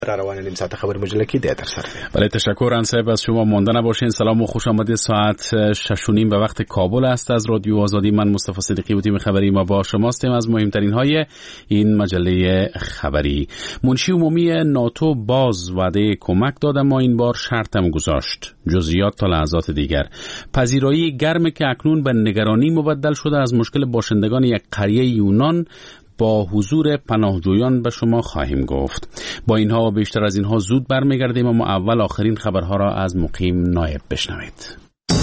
روان نیم ساعت خبر مجلکی ده در سر. بله تشکر انصاحب از شما. مانده نباشین. سلام و خوش آمدید. ساعت 6:30 به وقت کابل است. از رادیو آزادی من مصطفی صدیقی و تیم خبری ما با شماستیم. از مهمترین های این مجله خبری: منشی عمومی ناتو باز وعده کمک داد اما این بار شرطم گذاشت. جزئیات تا لحظات دیگر. پذیرایی گرم که اکنون به نگرانی مبدل شده از مشکل باشندگان یک قریه یونان با حضور پناهجویان به شما خواهیم گفت. با اینها و بیشتر از اینها زود برمیگردیم، اما اول آخرین خبرها را از مقیم نایب بشنوید.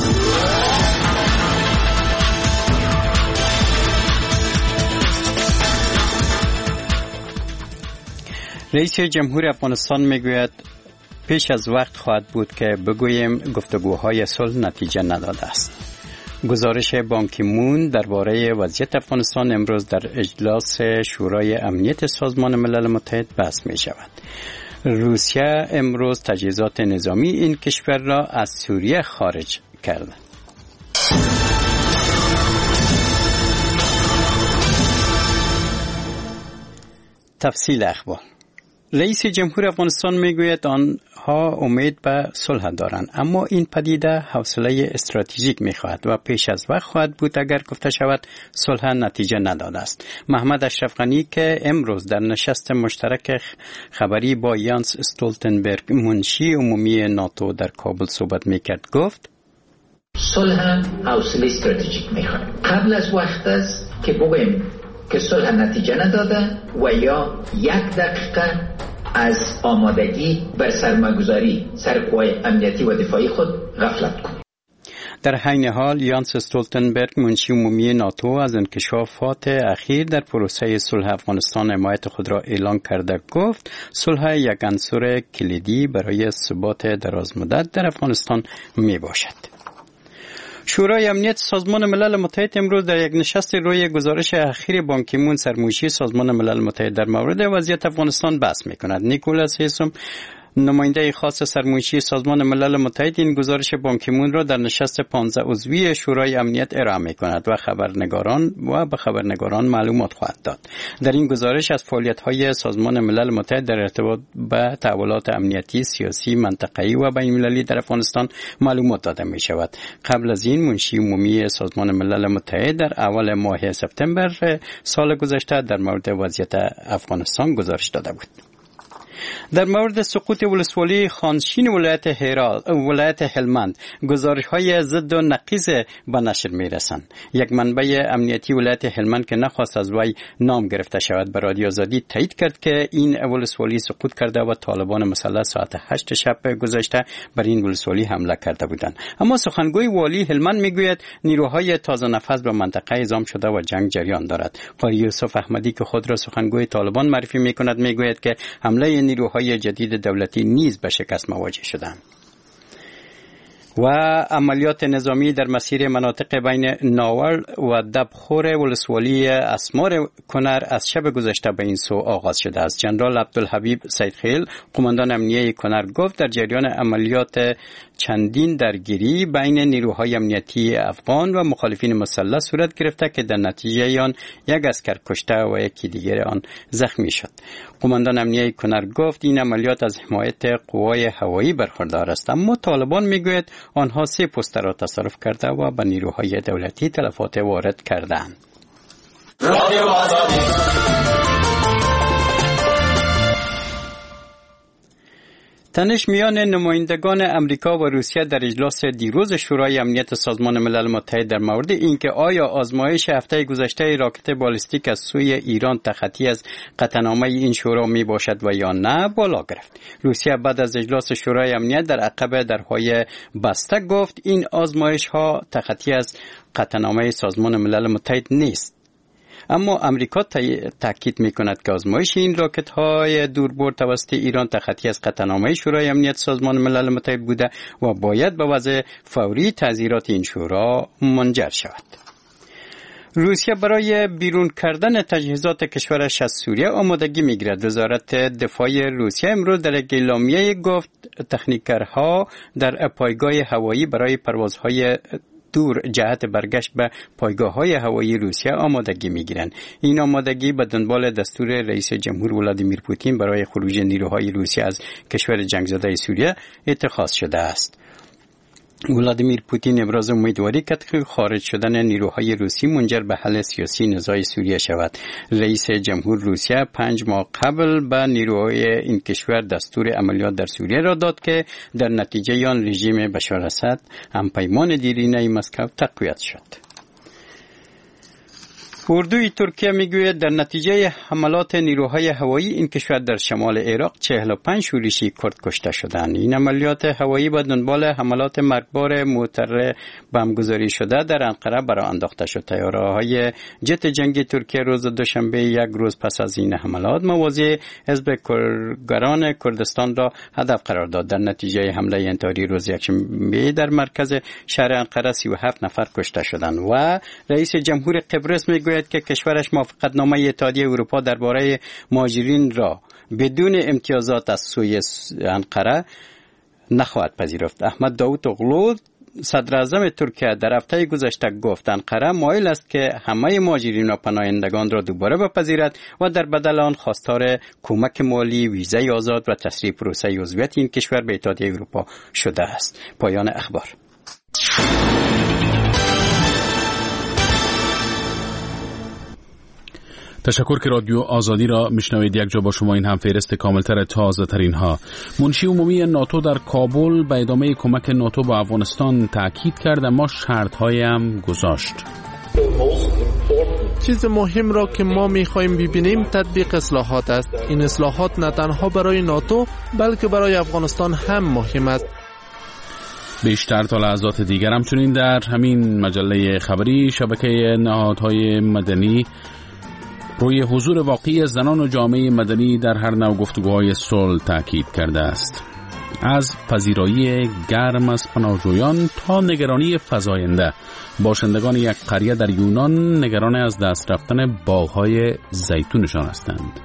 رئیس جمهور افغانستان میگوید پیش از وقت خواهد بود که بگوییم گفتگوهای صلح نتیجه نداده است. گزارش بان کی مون درباره وضعیت افغانستان امروز در اجلاس شورای امنیت سازمان ملل متحد بحث می شود. روسیه امروز تجهیزات نظامی این کشور را از سوریه خارج کرد. تفصیل اخبار: رئیس جمهور افغانستان میگوید آنها امید به صلح دارند، اما این پدیده حوصله استراتژیک میخواهد و پیش از وقت خواهد بود اگر گفته شود صلح نتیجه نداده است. محمد اشرف غنی که امروز در نشست مشترک خبری با یانس استولتنبرگ منشی عمومی ناتو در کابل صحبت میکرد گفت صلح حوصله استراتژیک میخواد. قبل از وقت است که بگوییم که صلح نتیجه نداده و یا 1 دقیقه از آمادگی بر سرمایه‌گذاری سرقوای امنیتی و دفاعی خود غفلت کنیم. در حین حال یانس استولتنبرگ منشی عمومی ناتو از انکشافات اخیر در پروسه صلح افغانستان حمایت خود را اعلان کرده گفت صلح یک عنصر کلیدی برای ثبات درازمدت در افغانستان می باشد. شورای امنیت سازمان ملل متحد امروز در یک نشست روی گزارش اخیر بان کی مون سرمنشی سازمان ملل متحد در مورد وضعیت افغانستان بحث می‌کند. نیکولاس هیسوم نماینده خاص سرمنشی سازمان ملل متحد این گزارش بان کی مون را در نشست 15 عضوی شورای امنیت ارائه می‌کند و به خبرنگاران معلومات خواهد داد. در این گزارش از فعالیت‌های سازمان ملل متحد در ارتباط به تحولات امنیتی، سیاسی، منطقه‌ای و بین‌المللی در افغانستان معلومات داده می‌شود. قبل از این منشی عمومی سازمان ملل متحد در اول ماه سپتامبر سال گذشته در مورد وضعیت افغانستان گزارش داده بود. در مورد سقوط ولسوالی خانشین ولایت هلمند گزارش‌های ضد و نقیض به نشر می‌رسند. یک منبع امنیتی ولایت هلمند که نخواست از وی نام گرفته شود به رادیو آزادی تایید کرد که این ولسوالی سقوط کرده و طالبان مسلح ساعت 8 شب گذشته بر این ولسوالی حمله کرده بودند. اما سخنگوی والی هلمند میگوید نیروهای تازه نفس به منطقه اعزام شده و جنگ جریان دارد. قاری یوسف احمدی که خود را سخنگوی طالبان معرفی می‌کند میگوید که حمله نیروهای جدید دولتی نیز به شکست مواجه شدند. و عملیات نظامی در مسیر مناطق بین ناور و دبخور ولسوالی اسمار کنر از شب گذشته به این سو آغاز شده است. جنرال عبدالحبیب سیدخیل قماندان امنیتی کنر گفت در جریان عملیات چندین درگیری بین نیروهای امنیتی افغان و مخالفین مسلح صورت گرفته که در نتیجه آن یک عسکر کشته و یکی دیگر آن زخمی شد. قماندان امنیتی کنر گفت این عملیات از حمایت قوای هوایی برخوردار است، اما طالبان میگوید آنها 3 پست را تصرف کرده و به نیروهای دولتی تلفات وارد کردند. تنش میان نمایندگان امریکا و روسیه در اجلاس دیروز شورای امنیت سازمان ملل متحد در مورد اینکه آیا آزمایش هفته گذشته راکت بالستیک از سوی ایران تخطی از قطعنامه این شورا می باشد و یا نه بالا گرفت. روسیه بعد از اجلاس شورای امنیت در عقب درهای بسته گفت این آزمایش ها تخطی از قطعنامه سازمان ملل متحد نیست. اما امریکا تاکید می‌کند که آزمایش این راکت‌های دوربرد توسط ایران تخطی از قطعنامه شورای امنیت سازمان ملل متحد بوده و باید به وضع فوری تعزیرات این شورا منجر شود. روسیه برای بیرون کردن تجهیزات کشورش از سوریه آمادگی می‌گیرد. وزارت دفاع روسیه امروز در یک اعلامیه گفت تکنیکرها در پایگاه هوایی برای پروازهای دور جهت برگشت به پایگاه‌های هوایی روسیه آمادگی می‌گیرند. این آمادگی به دنبال دستور رئیس جمهور ولادیمیر پوتین برای خروج نیروهای روسیه از کشور جنگ‌زده سوریه اتخاذ شده است. ولادیمیر پوتین ابراز امیدواری کرد که خارج شدن نیروهای روسی منجر به حل سیاسی نزاع سوریه شود. رئیس جمهور روسیه 5 ماه قبل به نیروهای این کشور دستور عملیات در سوریه را داد که در نتیجه آن رژیم بشار اسد همپیمان دیرینه مسکو تقویت شد. اردوی ترکیه میگوید در نتیجه حملات نیروهای هوایی این کشور در شمال عراق 45 شورشی کرد کشته شدند. این عملیات هوایی به دنبال حملات مرگبار موتر بمبگذاری شده در انقره برآ انداخته شد. طیاره‌های جت جنگی ترکیه روز دوشنبه یک روز پس از این حملات مواضع حزب کارگران کردستان را هدف قرار داد. در نتیجه حمله انتحاری روز یکشنبه در مرکز شهر انقره 37 نفر کشته شدند و رئیس جمهور قبرس میگوید که کشورش موافقتنامه اتحادیه اروپا درباره مهاجرین را بدون امتیازات از سوی انقره نخواهد پذیرفت. احمد داوطاغلو صدر اعظم ترکیه در هفته گذشته گفت انقره مایل است که همه مهاجرین و پناهندگان را دوباره بپذیرد و در بدل آن خواستار کمک مالی، ویزای آزاد و تسریع پروسه عضویت این کشور به اتحادیه اروپا شده است. پایان اخبار. تشکر که رادیو آزادی را میشنوید. یک جا با شما این هم فهرست کاملتر تازه ترین ها. منشی عمومی ناتو در کابل به ادامه کمک ناتو به افغانستان تاکید کرد اما شرط‌هایی هم گذاشت. چیز مهم را که ما می‌خواهیم ببینیم تطبیق اصلاحات است. این اصلاحات نه تنها برای ناتو بلکه برای افغانستان هم مهم است. بیشتر تا لحظات دیگر همچنین در همین مجله خبری شبکه نهادهای مدنی روی حضور واقعی زنان و جامعه مدنی در هر نوع گفتگوهای صلح تاکید کرده است. از پذیرایی گرم از پناهجویان تا نگرانی فزاینده، باشندگان یک قریه در یونان نگران از دست رفتن باغ‌های زیتونشان هستند.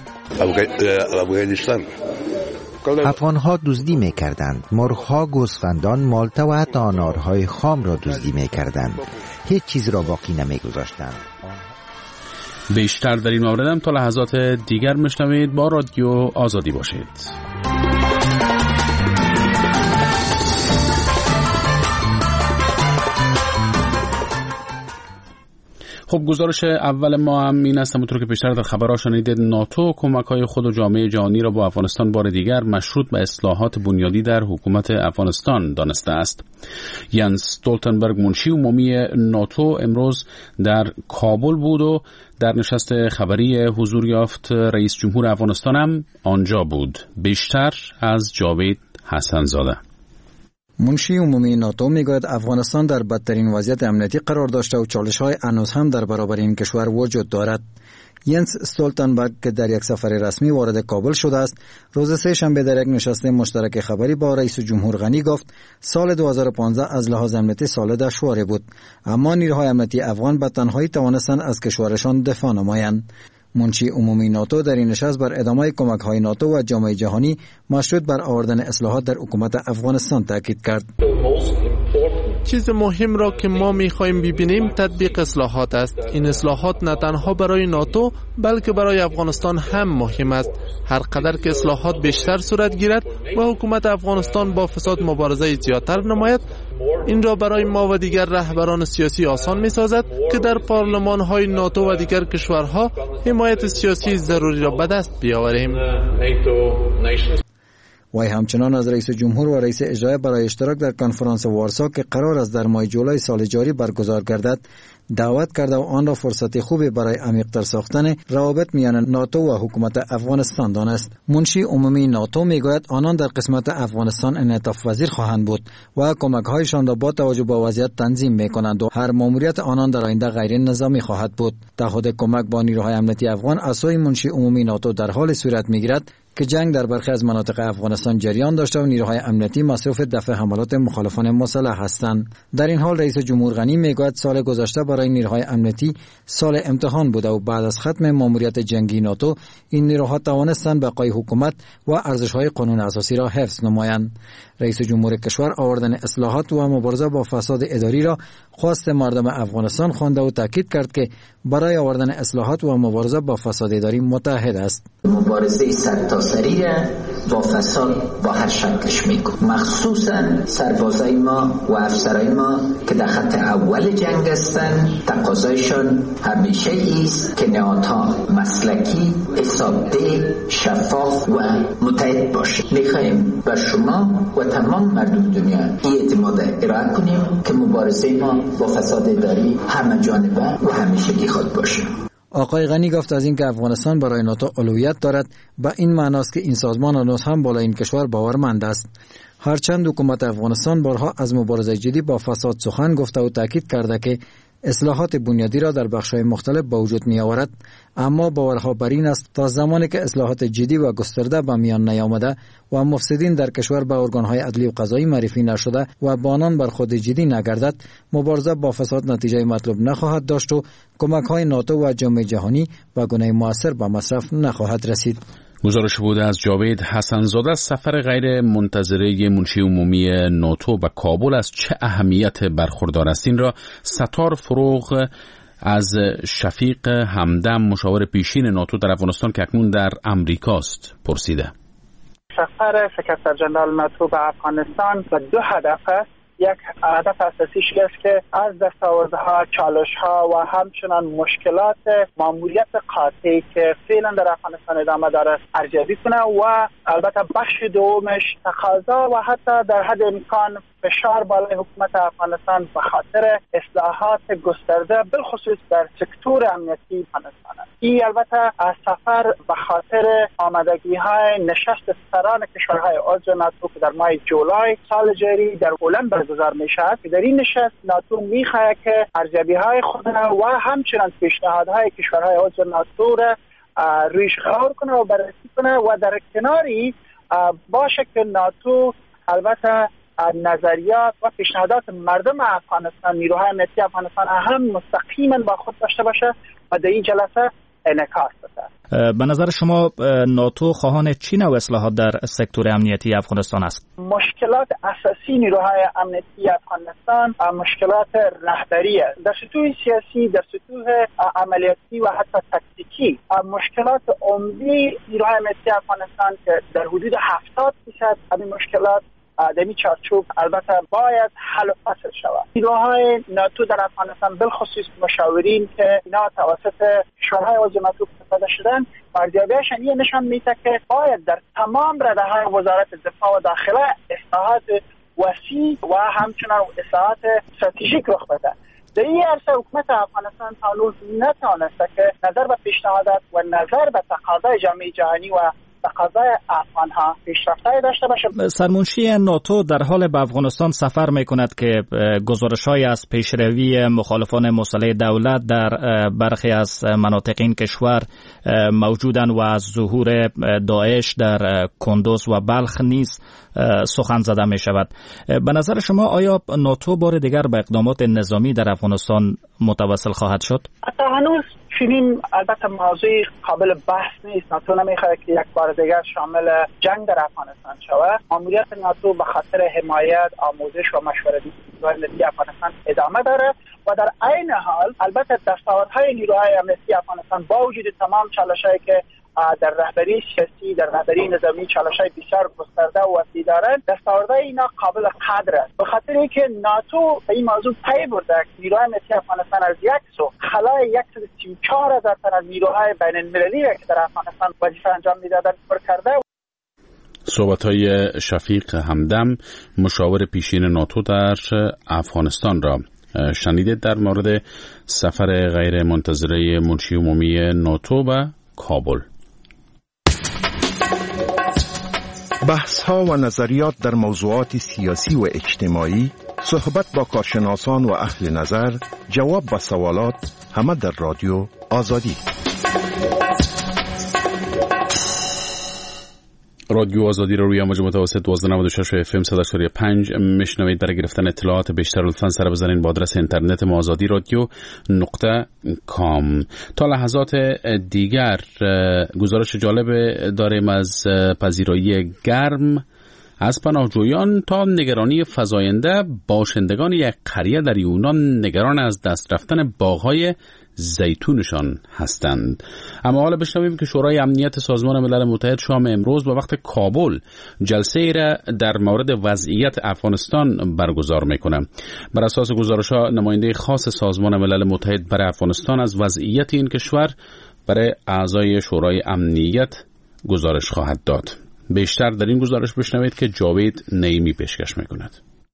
افغانها دزدی می‌کردند. مرغ‌ها، گوسفندان، مالته و حتی انارهای خام را دزدی می‌کردند. هیچ چیز را باقی نمی‌گذاشتند. بیشتر در این مورد هم تا لحظات دیگر میشنوید. با رادیو آزادی باشید. خب گزارش اول ما هم این است، همونطور که پیشتر در خبرها شنیدید، ناتو کمک‌های خود و جامعه جهانی را با افغانستان بار دیگر مشروط به اصلاحات بنیادی در حکومت افغانستان دانسته است. ینس استولتنبرگ منشی عمومی ناتو امروز در کابل بود و در نشست خبری حضور یافت. رئیس جمهور افغانستان هم آنجا بود. بیشتر از جاوید حسن‌زاده. منشی عمومی ناتو میگوید افغانستان در بدترین وضعیت امنیتی قرار داشته و چالش‌های هنوز هم در برابر این کشور وجود دارد. ینس استولتنبرگ که در یک سفر رسمی وارد کابل شده است، روز سه شنبه در یک نشست مشترک خبری با رئیس جمهور غنی گفت سال 2015 از لحاظ امنیتی سال دشواری بود، اما نیروهای امنیتی افغان به تنهایی توانستند از کشورشان دفاع نمایند. منشی عمومی ناتو در این نشست بر ادامه کمک‌های ناتو و جامعه جهانی مشروط بر آوردن اصلاحات در حکومت افغانستان تاکید کرد. چیز مهم را که ما می‌خواهیم ببینیم تطبیق اصلاحات است. این اصلاحات نه تنها برای ناتو بلکه برای افغانستان هم مهم است. هر قدر که اصلاحات بیشتر صورت گیرد و حکومت افغانستان با فساد مبارزه زیادتر نماید، این را برای ما و دیگر رهبران سیاسی آسان می‌سازد که در پارلمان‌های ناتو و دیگر کشورها حمایت سیاسی ضروری را به دست بیاوریم. وی همچنان از رئیس جمهور و رئیس اجرایی برای اشتراک در کنفرانس وارسا که قرار است در ماه جولای سال جاری برگزار گردد دعوت کرده و آن را فرصت خوبی برای عمیق‌تر ساختن روابط میان ناتو و حکومت افغانستان دانست. منشی عمومی ناتو میگوید آنان در قسمت افغانستان انعطاف پذیر خواهند بود و کمک‌هایشان را با توجه به وضعیت تنظیم می‌کنند و هر ماموریت آنان در آینده غیر نظامی خواهد بود. تعهد کمک با نیروهای امنیتی افغان از سوی منشی عمومی ناتو در حال صورت می‌گیرد که جنگ در برخی از مناطق افغانستان جریان داشته و نیروهای امنیتی مصروف دفع حملات مخالفان مسلح هستند. در این حال رئیس جمهور غنی میگوید سال گذشته برای نیروهای امنیتی سال امتحان بوده و بعد از ختم ماموریت جنگی ناتو این نیروها توانستند بقای حکومت و ارزش‌های قانون اساسی را حفظ نمایند. رئیس جمهور کشور آوردن اصلاحات و مبارزه با فساد اداری را خواست مردم افغانستان خوانده و تاکید کرد که برای آوردن اصلاحات و مبارزه با فساد اداری متحد است. مبارزه سرتاسری با فساد با هر شکلش میکنه، مخصوصا سربازای ما و افسرای ما که در خط اول جنگ هستند. تقاضایشان همیشه است که نهادها مسلکی، حسابده، شفاف و متحد باشه. میخوایم بر شما و تمام مردم دنیا این اعتماد ارائه کنیم که مبارزه ما با فساد اداری همه جانبه و همیشگی خود باشه. آقای غنی گفت از اینکه افغانستان برای ناتو اولویت دارد به این معناست که این سازمان هنوز هم بالای این کشور باورمند است. هرچند حکومت افغانستان بارها از مبارزه جدی با فساد سخن گفته و تاکید کرده که اصلاحات بنیادی را در بخش‌های مختلف به وجود می آورد، اما باورها بر این است تا زمانی که اصلاحات جدی و گسترده به میان نیامده و مفسدین در کشور به ارگان‌های عدلی و قضایی معرفی نشده و با آنان بر خود جدی نگردد، مبارزه با فساد نتیجه مطلوب نخواهد داشت و کمک‌های ناتو و جامعه جهانی به گونه مؤثر به مصرف نخواهد رسید. گزارش بوده از جاوید حسن‌زاده. سفر غیر منتظره منشی عمومی ناتو به کابل از چه اهمیت برخوردار است؟ این را ستار فروغ از شفیق همدم، مشاور پیشین ناتو در افغانستان که اکنون در امریکاست، پرسیده. سفر سکرتر جنرال ناتو به افغانستان با دو هدف است. یک هدف اساسیش است که از دستاوردها، چالش‌ها و همچنان مشکلات ماموریت قاطعی که فعلا در افغانستان ادامه داره ارزیابی کنه و البته بخش دومش تقاضا و حتی در حد امکان فشار بالای حکومت افغانستان به خاطر اصلاحات گسترده بالخصوص در سکتور امنیتی افغانستان است. این البته از سفر به خاطر آمادگی‌های نشست سران کشورهای عضو ناتو که در ماه جولای سال جاری در هلند برگزار می‌شود. در این نشست ناتو می‌خواهد که ارزیابی‌های خود و همچنان پیشنهادهای کشورهای عضو ناتو را رویش غور کنه و بررسی کنه و در کناری باشه که ناتو البته نظریات و پیشنهادات مردم افغانستان، نیروهای امنیتی افغانستان هم مستقیما با خود داشته باشه و در این جلسه انعکاس بده. به نظر شما ناتو خواهان چه نوع اصلاحات در سکتور امنیتی افغانستان است؟ مشکلات اساسی نیروهای امنیتی افغانستان مشکلات رهبری است. در سطوح سیاسی، در سطوح عملیاتی و حتی تکتیکی مشکلات عمده نیروهای امنیتی افغانستان که در حدود 70% همین مشکلات در این چارچوب البته باید حل و فصل شود. نیروهای ناتو در افغانستان بالخصوص مشاورین که اینا توسط کشورهای عضو ناتو استفاده شدن، ارزیابی‌هاشون این نشان میده که باید در تمام رده‌های وزارت دفاع و داخله اصلاحات وسیع و همچنان اصلاحات استراتژیک رخ بده. در این عرصه حکومت افغانستان هنوز نتوانسته که نظر به پیشنهادات و نظر به تقاضای جامعه جهانی و تقاضای افغان‌ها پیشرفت‌های داشته باشه. سرمنشی ناتو در حال به افغانستان سفر می‌کند که گزارش‌های از پیشروی مخالفان مسلح دولت در برخی از مناطق این کشور موجودند و از ظهور داعش در کندوز و بلخ نیز سخن زده می‌شود. به نظر شما آیا ناتو بار دیگر به اقدامات نظامی در افغانستان متوسل خواهد شد؟ حتی هنوز چنین البته موضوع قابل بحث نیست. ناتو نمیخواد که یک بار دیگر شامل جنگ در افغانستان شود. ماموریت ناتو به خاطر حمایت، آموزش و مشورتی ملی افغانستان ادامه داره و در عین حال البته دستاوردهای نیروهای امنیتی افغانستان با وجود تمام چالش‌هایی که در رهبری سیاسی، در رهبری نظامی چالش‌های بسیار گسترده و وسیع دارند، دستاوردهای اینا قابل قدر است. به خاطر اینکه ناتو به این موضوع پی برده که نیروهای امنیتی افغانستان از یک سو خلای 134,000 تن از نیروهای بین‌المللی که در افغانستان وظیفه انجام می‌دادند پر کرده. صحبت‌های شفیق همدم، مشاور پیشین ناتو در افغانستان را شنیدید در مورد سفر غیر منتظره منشی عمومی ناتو به کابل. بحث‌ها و نظریات در موضوعات سیاسی و اجتماعی، صحبت با کارشناسان و اهل نظر، جواب به سوالات، همه در رادیو آزادی. رادیو آزادی رو روی موج متوسط 1296 اف ام 100.5 میشنوید. برای گرفتن اطلاعات بیشتر لطفاً سر بزنید با آدرس اینترنت ما azadiradyo.com. تا لحظات دیگر گزارش جالب داریم از پذیرایی گرم از پناهجویان تا نگرانی فزاینده. باشندگان یک قریه در یونان نگران از دست رفتن باغ‌های زیتونشان هستند. اما حالا بشنویم که شورای امنیت سازمان ملل متحد شام امروز با وقت کابل جلسه را در مورد وضعیت افغانستان برگزار میکنه. بر اساس گزارش‌ها نماینده خاص سازمان ملل متحد برای افغانستان از وضعیت این کشور برای اعضای شورای امنیت گزارش خواهد داد. بیشتر در این گزارش بشنوید که جاوید نعیمی پیشکش میکند.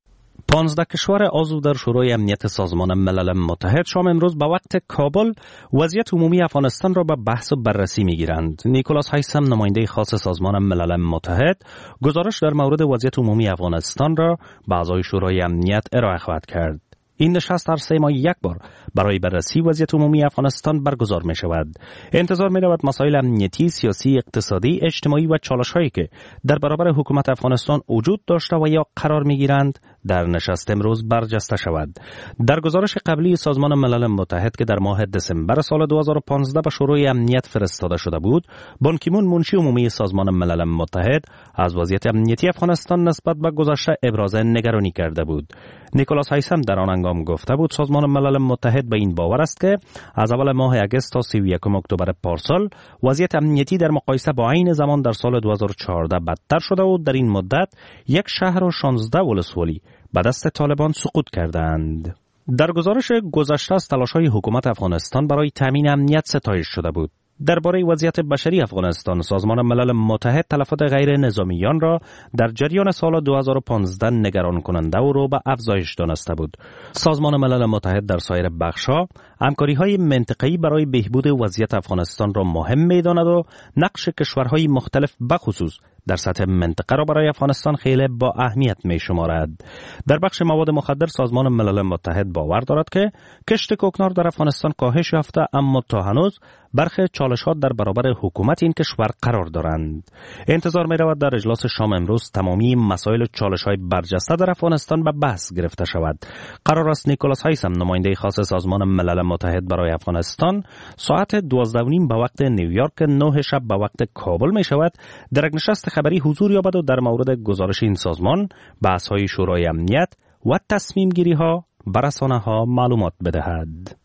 15 کشور عضو در شورای امنیت سازمان ملل متحد شام امروز با وقت کابل وضعیت عمومی افغانستان را به بحث و بررسی میگیرند. نیکولاس هایسم نماینده خاص سازمان ملل متحد گزارش در مورد وضعیت عمومی افغانستان را به اعضای شورای امنیت ارائه خواهد کرد. این نشست هر 3 ماه یک بار برای بررسی وضعیت عمومی افغانستان برگزار می شود. انتظار می رود مسائل امنیتی، سیاسی، اقتصادی، اجتماعی و چالش هایی که در برابر حکومت افغانستان وجود داشته و یا قرار می گیرند در نشست امروز برجسته شود. در گزارش قبلی سازمان ملل متحد که در ماه دسامبر سال 2015 به شورای امنیت فرستاده شده بود، بان کی مون منشی عمومی سازمان ملل متحد از وضعیت امنیتی افغانستان نسبت به گذشته ابراز نگرانی کرده بود. نیکولاس هایسم در آن هنگام گفته بود سازمان ملل متحد به این باور است که از اول ماه اگست تا 31 اکتبر پارسال وضعیت امنیتی در مقایسه با عین زمان در سال 2014 بدتر شده و در این مدت 1 شهر و 16 ولسوالی به دست طالبان سقوط کردند. در گزارش گذشته از تلاش‌های حکومت افغانستان برای تامین امنیت ستایش شده بود. درباره وضعیت بشری افغانستان سازمان ملل متحد تلفات غیر نظامیان را در جریان سال 2015 نگران کننده و رو به افزایش دانسته بود. سازمان ملل متحد در سایر بخش‌ها همکاری‌های منطقه‌ای برای بهبود وضعیت افغانستان را مهم می‌داند و نقش کشورهای مختلف بخصوص در سطح منطقه را برای افغانستان خیلی با اهمیت می شمارد. در بخش مواد مخدر سازمان ملل متحد باور دارد که کشت کوکنار در افغانستان کاهش یافته، اما تا هنوز برخی چالش‌ها در برابر حکومت این کشور قرار دارند. انتظار می رود در اجلاس شام امروز تمامی مسائل و چالش‌های برجسته در افغانستان به بحث گرفته شود. قرار است نیکولاس هایسم نماینده خاص سازمان ملل متحد برای افغانستان ساعت 12:30 به وقت نیویورک 9 شب به وقت کابل می شود در نشست خبری حضور یابد و در مورد گزارش این سازمان، بحث‌های شورای امنیت و تصمیم گیری ها بر رسانه ها معلومات بدهد.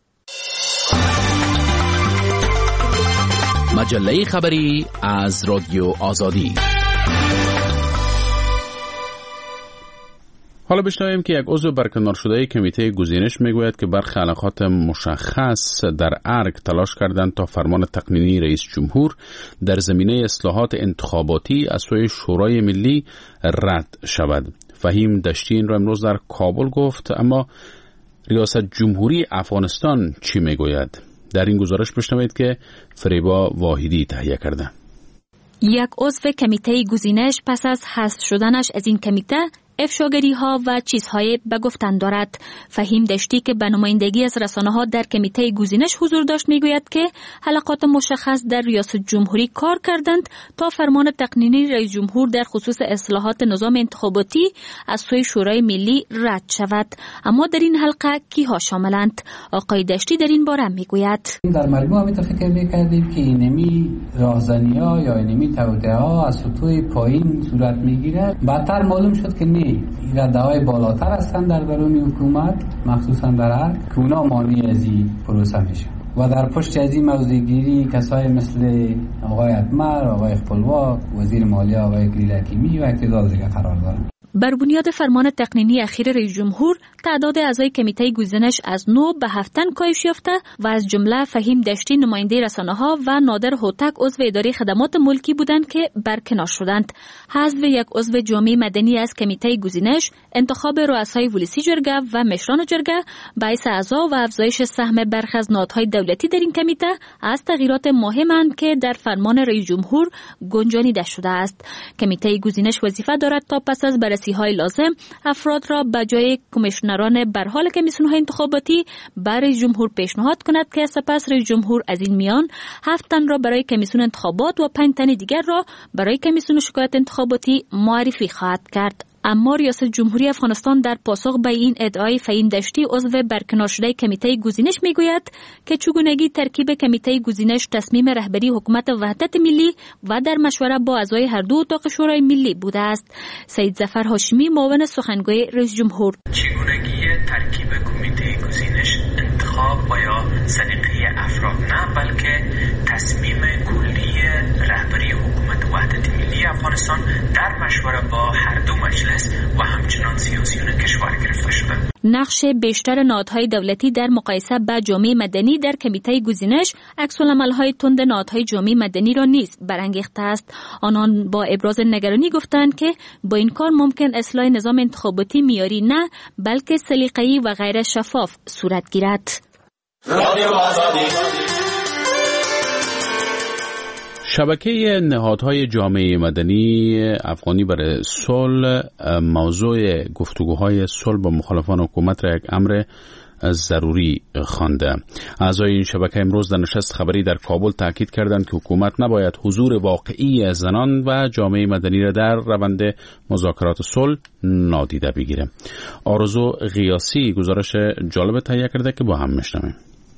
مجله خبری از رادیو آزادی. حالا بشنویم که یک عضو برکنار شده کمیته گزینش میگوید که برخی علاقات مشخص در ارگ تلاش کردند تا فرمان تقنینی رئیس جمهور در زمینه اصلاحات انتخاباتی از سوی شورای ملی رد شود. فهیم دشتی این را امروز در کابل گفت، اما ریاست جمهوری افغانستان چی میگوید؟ در این گزارش بشنوید که فریبا واحدی تهیه کرده. یک عضو کمیته گزینش پس از حذف شدنش از این کمیته افشاگری ها و چیزهای به گفتن دارد. فهیم دشتی که به نمایندگی از رسانه ها در کمیته گزینش حضور داشت میگوید که حلقات مشخص در ریاست جمهوری کار کردند تا فرمان تقنینی رئیس جمهور در خصوص اصلاحات نظام انتخاباتی از سوی شورای ملی رد شود. اما در این حلقه کیها شاملند؟ آقای دشتی در این باره میگوید در مجموع هم فکر میکردیم که اینمی راهزنی‌ها یا اینمی توطئه‌ها از سطوح پایین صورت میگیره. بعدتر معلوم شد که این رده‌های بالاتر هستند در درون حکومت، مخصوصا در ارگ، که اونا مانع از این پروسه میشن و در پشت از این موضوعگیری کسای مثل آقای اتمر، آقای خپلواک، وزیر مالیه آقای گلیل حکیمی و اقتدار دیگه قرار دارن. بر بنیاد فرمان تقنینی اخیر رئیس جمهور تعداد اعضای کمیته گزینش از 9 به 7 کاهش یافته و از جمله فهیم دشتی نماینده رسانه‌ها و نادر هوتک عضو اداره خدمات ملکی بودند که برکنار شدند. حذف یک عضو جامعه مدنی از کمیته گزینش، انتخاب رؤسای ولسی جرگه و مشران جرگه باعث اعضا و افزایش سهم برخی از نهادهای دولتی در این کمیته از تغییرات مهمند که در فرمان رئیس جمهور گنجانیده شده است. کمیته گزینش وظیفه دارد تا پس از بررسی های لازم افراد را به جای کمیشنران بر حال کمیسیون‌های انتخاباتی برای جمهور پیشنهاد کند که سپس رئیس جمهور از این میان 7 تن را برای کمیسیون انتخابات و 5 تن دیگر را برای کمیسیون شکایت انتخاباتی معرفی خواهد کرد. اما ریاست جمهوری افغانستان در پاسخ به این ادعای فهیم دشتی عضو برکنار شده کمیته گزینش میگوید که چگونگی ترکیب کمیته گزینش تصمیم رهبری حکومت وحدت ملی و در مشوره با اعضای هر دو اتاق شورای ملی بوده است. سید ظفر هاشمی، معاون سخنگوی رئیس جمهور: چگونگی ترکیب کمیته گزینش انتخاب و یا سلیقه افراد نه، بلکه تصمیم کلی رهبری حکومت وحدت ملی افغانستان در مشوره با هر دو مجلس و همچنان سیاسیون کشور گرفته شده. نقش بیشتر نهادهای دولتی در مقایسه با جامعه مدنی در کمیته گزینش عکس‌العمل‌های تند نهادهای جامعه مدنی را نیز برانگیخته است. آنان با ابراز نگرانی گفتند که با این کار ممکن اصلاح نظام انتخاباتی معیاری نه بلکه سلیقه‌ای و غیر شفاف صورت گیرد. شبکه نهادهای جامعه مدنی افغانی برای صلح موضوع گفتگوهای صلح با مخالفان حکومت را یک امر ضروری خوانده. اعضای این شبکه امروز در نشست خبری در کابل تاکید کردند که حکومت نباید حضور واقعی زنان و جامعه مدنی را در روند مذاکرات صلح نادیده بگیره. آرزو غیاسی گزارش جالب تهیه کرده که با هم میشنویم.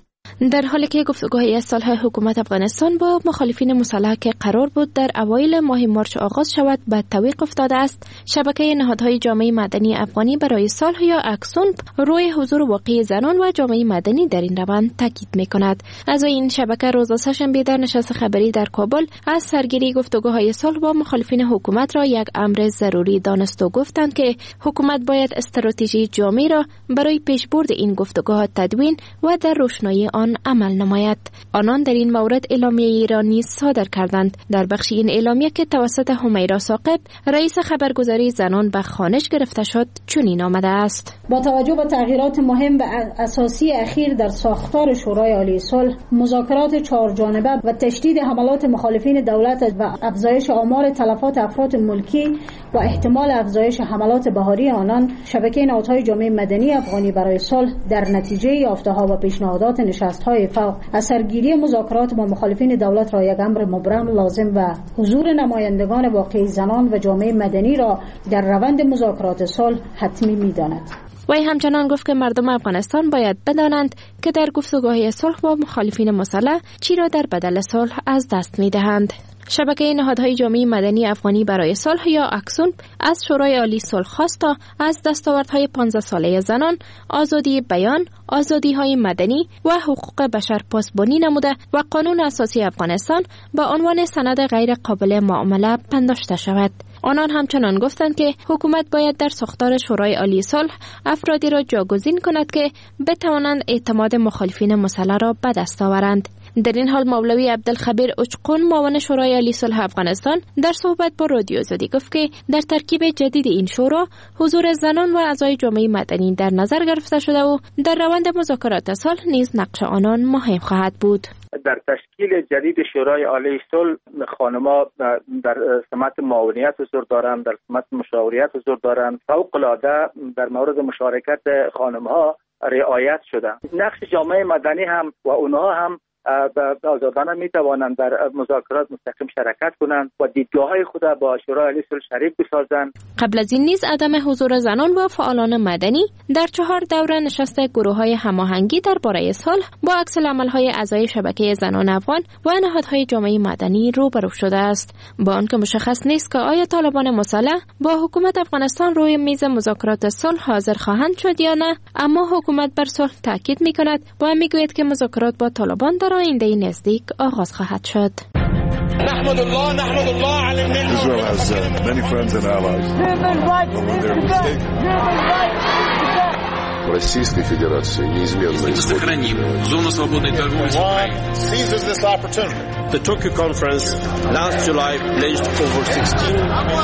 در حالی که گفتگوهای صلح حکومت افغانستان با مخالفین مسلح که قرار بود در اوایل ماه مارچ آغاز شود به تعویق افتاده است، شبکه نهادهای جامعه مدنی افغانی برای صلح یا اکسون روی حضور واقعی زنان و جامعه مدنی در این روند تاکید می‌کند. از این شبکه روز سه‌شنبه در نشست خبری در کابل از سرگیری گفتگوهای صلح با مخالفین حکومت را یک امر ضروری دانست و گفتند که حکومت باید استراتژی جامع را برای پیشبرد این گفتگوها تدوین و در روشنایی آن عمل نماید. آنان در این مورد اعلامیه را نیز صادر کردند. در بخش این اعلامیه که توسط همیرا ثاقب رئیس خبرگزاری زنان به خوانش گرفته شد چنین آمده است: با توجه به تغییرات مهم و اساسی اخیر در ساختار شورای عالی صلح، مذاکرات چهارجانبه و تشدید حملات مخالفین دولت و افزایش آمار تلفات افراد ملکی و احتمال افزایش حملات بهاری آنان، شبکه نهادهای جامعه مدنی افغانی برای صلح در نتیجه یافته‌ها و پیشنهادات نشست‌های فوق از سرگیری مذاکرات با مخالفین دولت را یک امر مبرم لازم و حضور نمایندگان واقعی زنان و جامعه مدنی را در روند مذاکرات صلح حتمی می‌داند. وی همچنان گفت که مردم افغانستان باید بدانند که در گفتگوهای صلح با مخالفین مسلح چی را در بدل صلح از دست می‌دهند. شبکه نهادهای جامعه مدنی افغانی برای صلح یا اکسون از شورای عالی صلح خواست تا از دستاوردهای 15 ساله زنان، آزادی بیان، آزادی‌های مدنی و حقوق بشر پاسبانی نموده و قانون اساسی افغانستان به عنوان سند غیر قابل معامله پنداشته شود. آنان همچنان گفتند که حکومت باید در ساختار شورای عالی صلح افرادی را جاگزین کند که بتوانند اعتماد مخالفین مسلح را به دست آورند. در این حال مولوی عبدالخبیر اچقون، معاون شورای عالی صلح افغانستان، در صحبت با رادیو آزادی گفت که در ترکیب جدید این شورا حضور زنان و اعضای جامعه مدنی در نظر گرفته شده و در روند مذاکرات صلح نیز نقش آنان مهم خواهد بود. در تشکیل جدید شورای عالی صلح خانم‌ها در سمت معاونیت حضور دارند، در سمت مشاوریت حضور دارند. فوق‌العاده در مورد مشارکت خانم‌ها رعایت شده. نقش جامعه مدنی هم و اونها هم آزادانه می توانند در مذاکرات مستقیم شرکت کنند و دیدگاه‌های خود با شورای عالی صلح شریک بسازند. قبل از این نیز عدم حضور زنان و فعالان مدنی در 4 دوره نشست گروه‌های هماهنگی درباره صلح با عکس‌العمل‌های اعضای شبکه زنان افغان و نهادهای جامعه مدنی روبرو شده است. با آنکه مشخص نیست که آیا طالبان مسلح با حکومت افغانستان روی میز مذاکرات صلح حاضر خواهند شد یا نه، اما حکومت بر صلح تاکید می‌کند و می‌گوید که مذاکرات با طالبان در آینده نزدیک آغاز خواهد شد. نحمد الله على النعمة. Israel has many friends and allies. Российской Федерации неизменно сохраним зону свободной торговли с Украиной. Seizes this opportunity. The Tokyo conference last July pledged over 16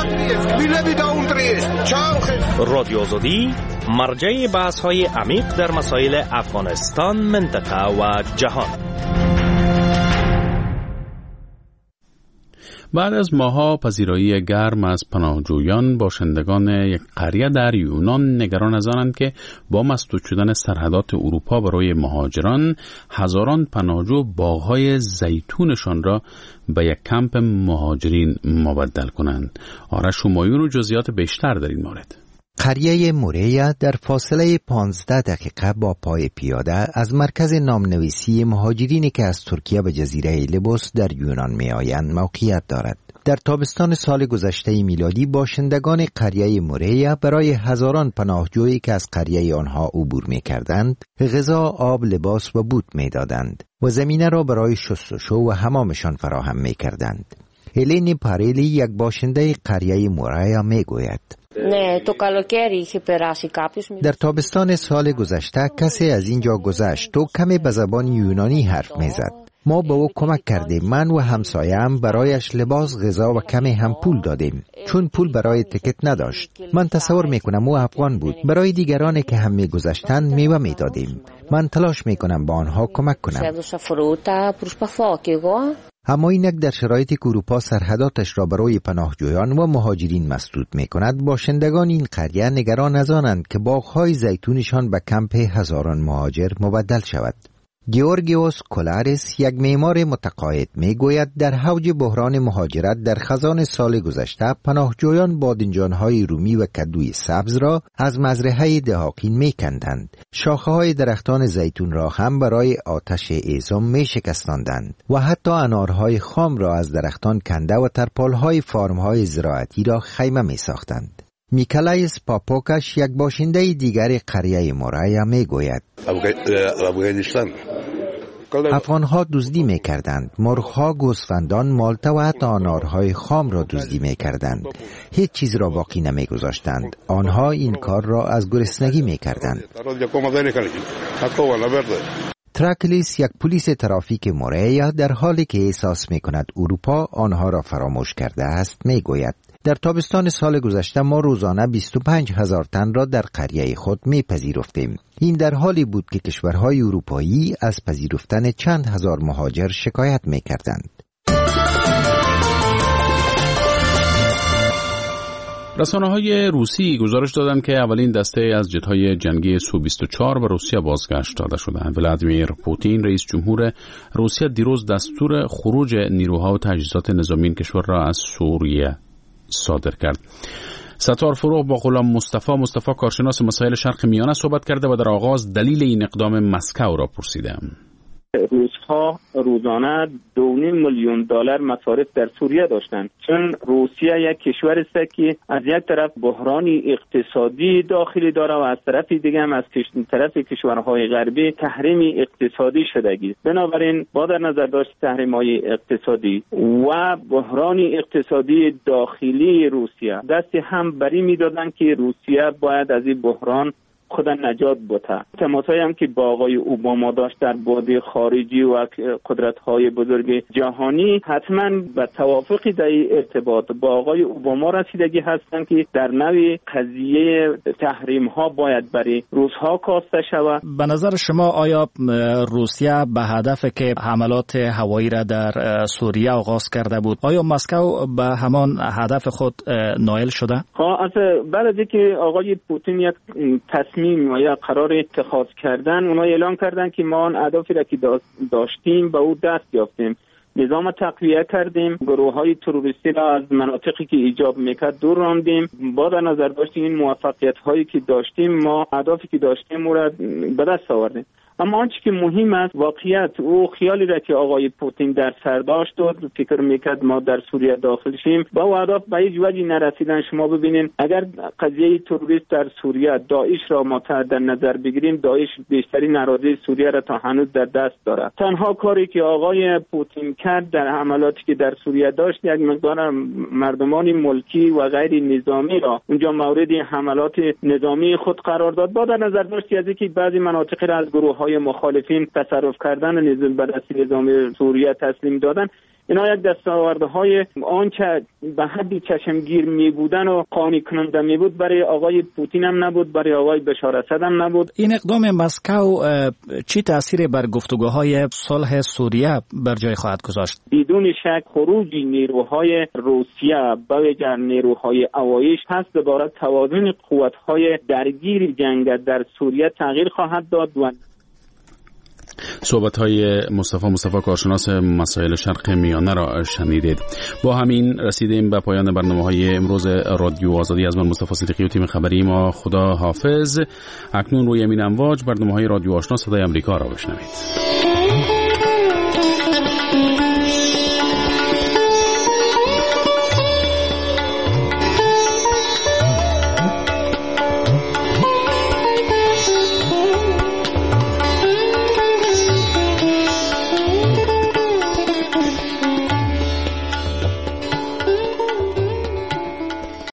رادیو آزادی مرجع بحث‌های عمیق در مسائل افغانستان، منطقه و جهان. بعد از ماه‌ها پذیرایی گرم از پناهجویان، باشندگان یک قریه در یونان نگران از آنند که با مسدود شدن سرحدات اروپا برای مهاجران، هزاران پناهجو باغ‌های زیتونشان را به یک کمپ مهاجرین مبدل کنند. آرش همایون و جزئیات بیشتر در این مورد. قریه موریا در فاصله 15 دقیقه با پای پیاده از مرکز نامنویسی مهاجرینی که از ترکیه به جزیره لبوس در یونان می آیند موقعیت دارد. در تابستان سال گذشته میلادی باشندگان قریه موریا برای هزاران پناهجویی که از قریه آنها عبور می کردند غذا، آب، لباس و بود می دادند و زمینه را برای شستشو و حمامشان فراهم می کردند. الینی پاریلی یک باشنده قریه موریا می گوید در تابستان سال گذشته کسی از اینجا گذشت و کمی به زبان یونانی حرف میزد. ما به او کمک کردیم. من و همسایم برایش لباس، غذا و کمی هم پول دادیم چون پول برای تکت نداشت. من تصور میکنم او افغان بود. برای دیگرانی که هم میگذشتند میوه میدادیم. من تلاش میکنم با آنها کمک کنم. اما اینک در شرایطی که اروپا سرحداتش را برای پناهجویان و مهاجرین مسدود می‌کند، باشندگان این قریه نگران از آنند که باغ‌های زیتونشان به کمپ هزاران مهاجر مبدل شود. گیورگیوس کولاریس، یک معمار متقاعد، میگوید در اوج بحران مهاجرت در خزان سال گذشته پناهجویان بادنجان‌های رومی و کدوی سبز را از مزرعه دهاقین میکندند. شاخه‌های درختان زیتون را هم برای آتش اعزام میشکستاندند و حتی انارهای خام را از درختان کنده و ترپال‌های فارم‌های زراعتی را خیمه میساختند. میکلایس پاپوکاش، یک باشنده دیگر قریه موریا، میگوید افغانها دزدی میکردند. مرغها، گوسفندان، مالته و حتی انارهای خام را دزدی میکردند. هیچ چیز را باقی نمیگذاشتند. آنها این کار را از گرسنگی میکردند. تراکلیس، یک پلیس ترافیک موریا، در حالی که احساس میکند اروپا آنها را فراموش کرده است، میگوید در تابستان سال گذشته ما روزانه 25,000 تن را در قریه خود میپذیرفتیم. این در حالی بود که کشورهای اروپایی از پذیرفتن چند هزار مهاجر شکایت میکردند. رسانه‌های روسی گزارش دادند که اولین دسته از جت‌های جنگی سو-24 به روسیه بازگشت داده شدند. ولادیمیر پوتین، رئیس جمهور روسیه، دیروز دستور خروج نیروها و تجهیزات نظامی این کشور را از سوریه صادر کرد. ستار فروغ با غلام مصطفی کارشناس مسائل شرق میانه صحبت کرده و در آغاز دلیل این اقدام مسکو را پرسیده. روس‌ها روزانه 2.5 میلیون دلار مصارف در سوریه داشتند، چون روسیه یک کشور است که از یک طرف بحرانی اقتصادی داخلی داره و از طرف دیگه هم از طرف کشورهای غربی تحریم اقتصادی شدگی. بنابراین با در نظر داشت تحریم‌های اقتصادی و بحرانی اقتصادی داخلی روسیه دستی هم بری می‌دادند که روسیه باید از این بحران خود نجات بوده. تماسایی هم که با آقای اوباما داشت در بعد خارجی و قدرت‌های بزرگ جهانی حتما به توافقی در ارتباط با آقای اوباما رسیدگی هستند که در نوع قضیه تحریم‌ها باید برای روس‌ها کاسته شود. به نظر شما آیا روسیه به هدف که حملات هوایی را در سوریه آغاز کرده بود، آیا مسکو به همان هدف خود نائل شده؟ از بعد از اینکه آقای پوتین یک تصمیم و یا قرار اتخاذ کردن، اونا اعلام کردن که ما آن اهدافی را که داشتیم به او دست یافتیم. نظام تقویه کردیم، گروه‌های تروریستی را از مناطقی که ایجاب میکرد دور راندیم. با در نظر داشتیم این موفقیت‌هایی که داشتیم، ما اهدافی که داشتیم او را به دست آوردیم. اما آنچه که مهم است واقعیت او خیالی را که آقای پوتین در سر داشت و فکر میکرد ما در سوریه داخل شیم با او اهداف به هیچ وجهی نرسیدن. شما ببینید اگر قضیه تروریست در سوریه داعش را ما در نظر بگیریم، داعش بیشترین اراضی سوریه را تا هنوز در دست دارد. تنها کاری که آقای پوتین کرد در حملاتی که در سوریه داشت، یک مقدار مردمان ملکی و غیر نظامی را اونجا مورد حملات نظامی خود قرار داد. با در نظر داشت از اینکه بعضی مناطق را از گروه‌های نیروهای مخالفین تصرف کردن و نظام سوریه تسلیم دادن، اینا یک دستاوردهای آنچه به حدی چشمگیر می بودن و قانع کننده می بود برای آقای پوتین هم نبود، برای آقای بشار اسد هم نبود. این اقدام مسکو چی تأثیری بر گفتگوهای صلح سوریه بر جای خواهد گذاشت؟ بدون شک خروج نیروهای روسیه به نیروهای اوایش پس دوباره توازن قوت‌های درگیر جنگ در سوریه تغییر خواهد داد. و صحبت‌های مصطفی کارشناس مسائل شرق میانه را شنیدید. با همین رسیدیم به پایان برنامه‌های امروز رادیو آزادی. از من مصطفی صدیقی و تیم خبری ما خدا حافظ. اکنون روی همین امواج برنامه‌های رادیو آشنا صدای آمریکا را بشنوید.